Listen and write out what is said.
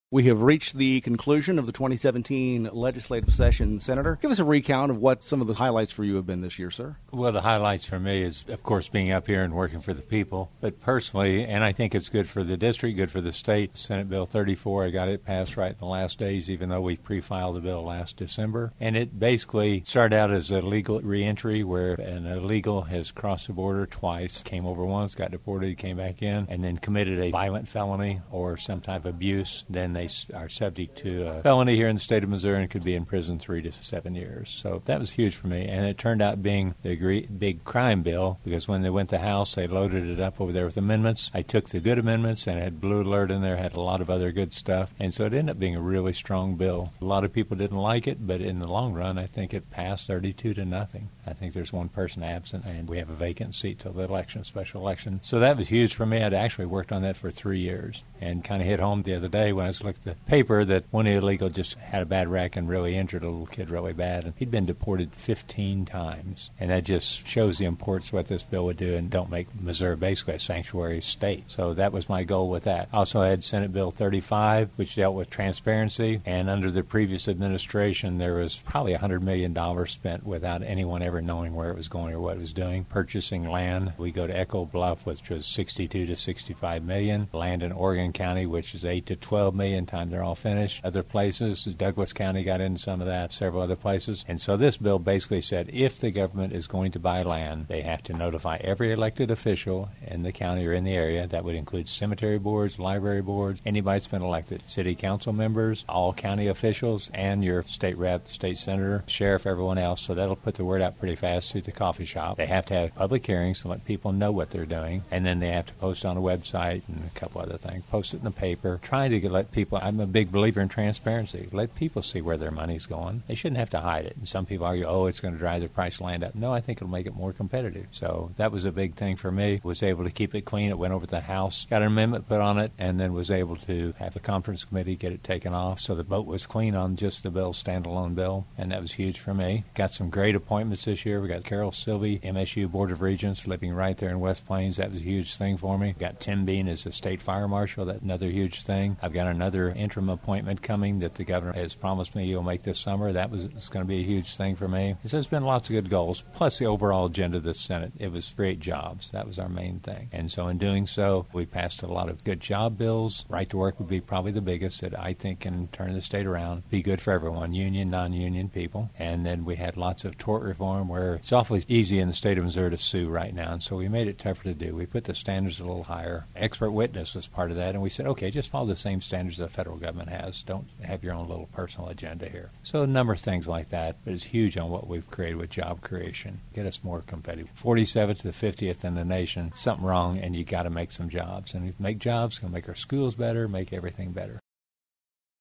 We have reached the conclusion of the 2017 legislative session. Senator, give us a recount of what some of the highlights for you have been this year, sir. Well, the highlights for me is, of course, being up here and working for the people. But personally, and I think it's good for the district, good for the state, Senate Bill 34, I got it passed right in the last days, even though we pre-filed the bill last December. And it basically started out as a legal reentry where an illegal has crossed the border twice, came over once, got deported, came back in, and then committed a violent felony or some type of abuse. Then they are subject to a felony here in the state of Missouri and could be in prison 3 to 7 years. So that was huge for me. And it turned out being the big crime bill because when they went to the House, they loaded it up over there with amendments. I took the good amendments and it had Blue Alert in there, had a lot of other good stuff. And so it ended up being a really strong bill. A lot of people didn't like it, but in the long run, I think it passed 32 to nothing. I think there's one person absent and we have a vacant seat till the election, special election. So that was huge for me. I'd actually worked on that for 3 years and kind of hit home the other day when I was looking at the paper that one illegal just had a bad wreck and really injured a little kid really bad. And he'd been deported 15 times. And that just shows the importance of what this bill would do and don't make Missouri basically a sanctuary state. So that was my goal with that. Also, I had Senate Bill 35, which dealt with transparency. And under the previous administration, there was probably $100 million spent without anyone ever knowing where it was going or what it was doing. Purchasing land. We go to Echo Bluff, which was 62 to 65 million. Land in Oregon County, which is 8 to 12 million. Time they're all finished. Other places, Douglas County got into some of that, several other places. And so this bill basically said if the government is going to buy land, they have to notify every elected official in the county or in the area. That would include cemetery boards, library boards, anybody that's been elected, city council members, all county officials, and your state rep, state senator, sheriff, everyone else. So that'll put the word out pretty fast through the coffee shop. They have to have public hearings to let people know what they're doing. And then they have to post on a website and a couple other things. Post it in the paper. Trying to let people, I'm a big believer in transparency. Let people see where their money's going. They shouldn't have to hide it. And some people argue, oh, it's going to drive the price of land up. No, I think it'll make it more competitive. So that was a big thing for me. Was able to keep it clean. It went over to the House, got an amendment put on it, and then was able to have a conference committee get it taken off. So the vote was clean on just the bill, standalone bill, and that was huge for me. Got some great appointments this year. We got Carol Sylvie, MSU Board of Regents, living right there in West Plains. That was a huge thing for me. Got Tim Bean as the state fire marshal. That's another huge thing. I've got another interim appointment coming that the governor has promised me he'll make this summer. It's going to be a huge thing for me. So there's been lots of good goals, plus the overall agenda of the Senate. It was create jobs. That was our main thing. And so in doing so, we passed a lot of good job bills. Right to work would be probably the biggest that I think can turn the state around, be good for everyone, union, non-union people. And then we had lots of tort reform where it's awfully easy in the state of Missouri to sue right now. And so we made it tougher to do. We put the standards a little higher. Expert witness was part of that. And we said, okay, just follow the same standards the federal government has. Don't have your own little personal agenda here. So a number of things like that, but it's huge on what we've created with job creation. Get us more competitive. 47th to the 50th in the nation, something wrong, and you got to make some jobs. And if you make jobs, it's going to make our schools better, make everything better.